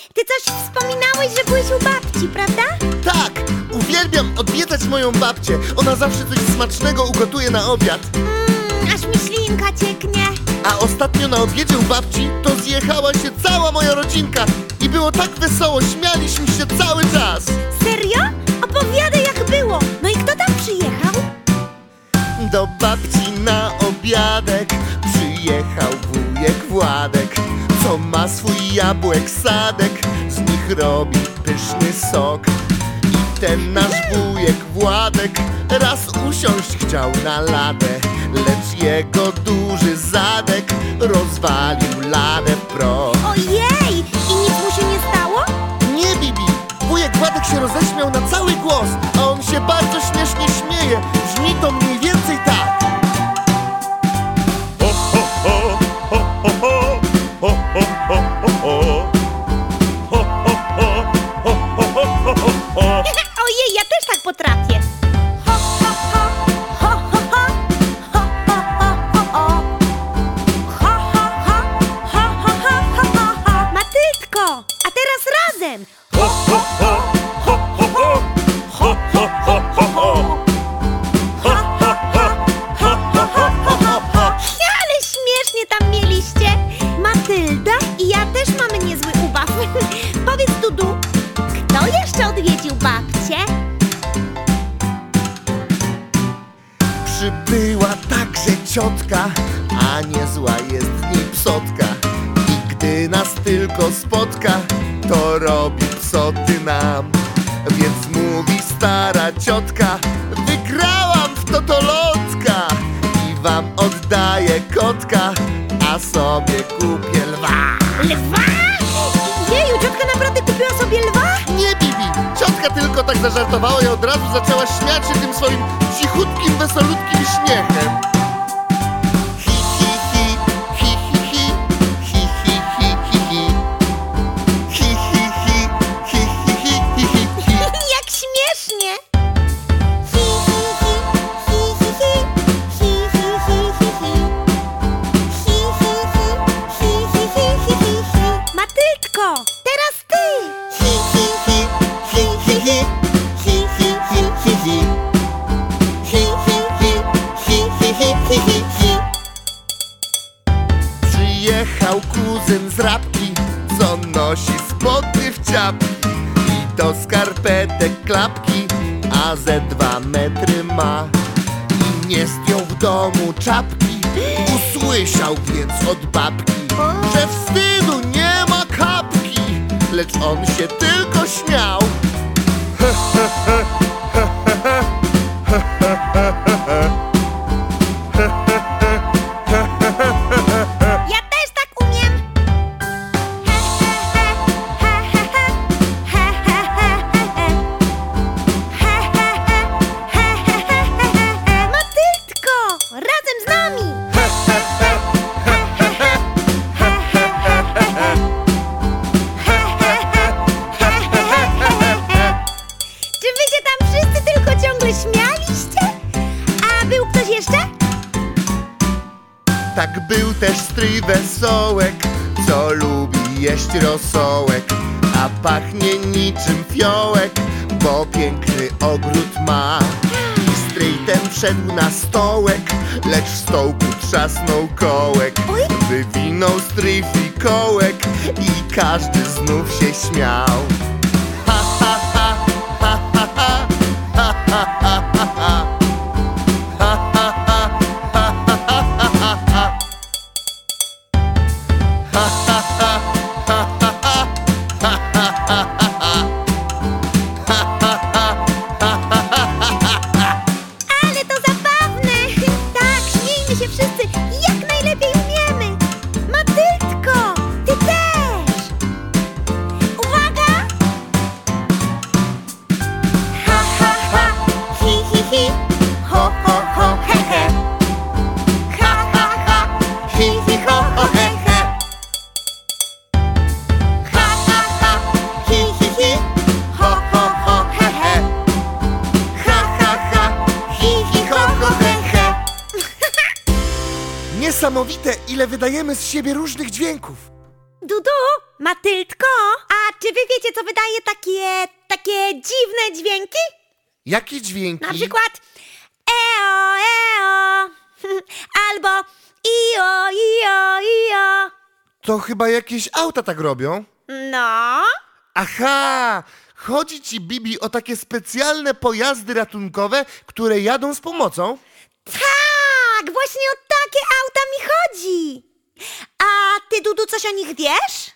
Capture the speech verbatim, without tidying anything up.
ty coś wspominałeś, że byłeś u babci, prawda? Tak, uwielbiam odwiedzać moją babcię. Ona zawsze coś smacznego ugotuje na obiad. Mmm, aż mi ślinka cieknie. A ostatnio na obiedzie u babci to zjechała się cała moja rodzinka. I było tak wesoło, śmialiśmy się cały czas. Serio? Opowiadaj, jak było. No i kto tam przyjechał? Do babci na obiadek przyjechał wujek Władek, co ma swój jabłek sadek, z nich robi pyszny sok. I ten nasz wujek Władek raz usiąść chciał na ladę, lecz jego duży zadek rozwalił ladę w proch. Ojej! I nic mu się nie stało? Nie, Bibi! Wujek Władek się roześmiał na cały głos, a on się bardzo śmiesznie śmieje. Brzmi to mniej więcej tak. Ojej, ja też tak potrafię. Ho, ho, ho, ho, ho, ho, ho, ho, ho, ho. Ho, ho, ho, ho, ho, ho, ho, ho. Matylko, a teraz razem. Ho, ho, ho, ho, ho, ho. Ho, ho, ho, ho, ho. Ho, ho, ho, ho, ho, ho, ho, ho. Ale śmiesznie tam mieliście. Matylda i ja też mamy niezły ubaw. Powiedz, Dudu, kto jeszcze odwiedził babcię? Przybyła także ciotka, a niezła jest w niej psotka. I gdy nas tylko spotka, to robi psoty nam. Więc mówi stara ciotka: wygrałam w totolotka i wam oddaję kotka, a sobie kupię lwa. Lwa? Jeju, ciotka naprawdę kupiła sobie lwa? Nie, Bibi! Ciotka tylko tak zażartowała i od razu zaczęła śmiać się tym swoim cichutkim, wesolutkim śmiechem. Hi, hi, hi, hi, hi, hi, hi, hi, hi, hi, hi, hi, hi, hi, hi, hi, hi, hi. Jak śmiesznie! Hi, hi, hi, hi, hi, hi, hi, hi, hi, hi, hi. Hi, hi, hi, hi, hi, hi, hi, hi, hi. Matylko, teraz ty! Hi, hi, hi, hi, hi, hi, hi, hi, hi, hi, hi. Hi, hi, hi, hi, hi, hi, hi, hi, hi. Przyjechał kuzyn z Rabki, co nosi spodnie w ciapki i do skarpetek klapki, a ze dwa metry ma. I nie zdjął w domu czapki, usłyszał więc od babki, że wstydu nie ma kapki, lecz on się tylko śmiał. Ja też tak umiem! He, he, he, he, he, he, he, he, he. He, he, he, he, he, he, he, he. Matylko, razem z nami! He, he, he, he, he, he, he, he, he, he. He, he, he, he, he, he, he, he. Czy wy się tam wszyscy tylko ciągle śmialiście? A był ktoś jeszcze? Tak był też stryj Wesołek, co lubi jeść rosołek, a pachnie niczym fiołek, bo piękny ogród ma. I stryj ten wszedł na stołek, lecz w stołku trzasnął kołek. Oj. Wywinął stryj fikołek i każdy znów się śmiał. Ha, ha, ha, ha, ha, ha, ha, ha, ha, ha, ha. Ale to zabawne! Tak, śmiejmy się wszyscy jak najlepiej umiemy! Matylko, ty też! Uwaga! Ha, ha, ha! Hi, hi, hi! Ho, ho, ho, he, he! Ha, ha, ha! Hi, hi, ho, ho, he, he! Ha, ha, ha! Hi, hi, hi! Ho, ho, ho, he, he! Ha, ha, ha! Hi, hi, ho, ho, he, he! Niesamowite, ile wydajemy z siebie różnych dźwięków. Dudu, Matyltko, a czy wy wiecie, co wydaje takie, takie dziwne dźwięki? Jakie dźwięki? Na przykład eo, eo, albo io, io, io. To chyba jakieś auta tak robią. No, Aha! Chodzi ci, Bibi, o takie specjalne pojazdy ratunkowe, które jadą z pomocą? tak, właśnie o takie auta mi chodzi. A ty, Dudu, coś o nich wiesz?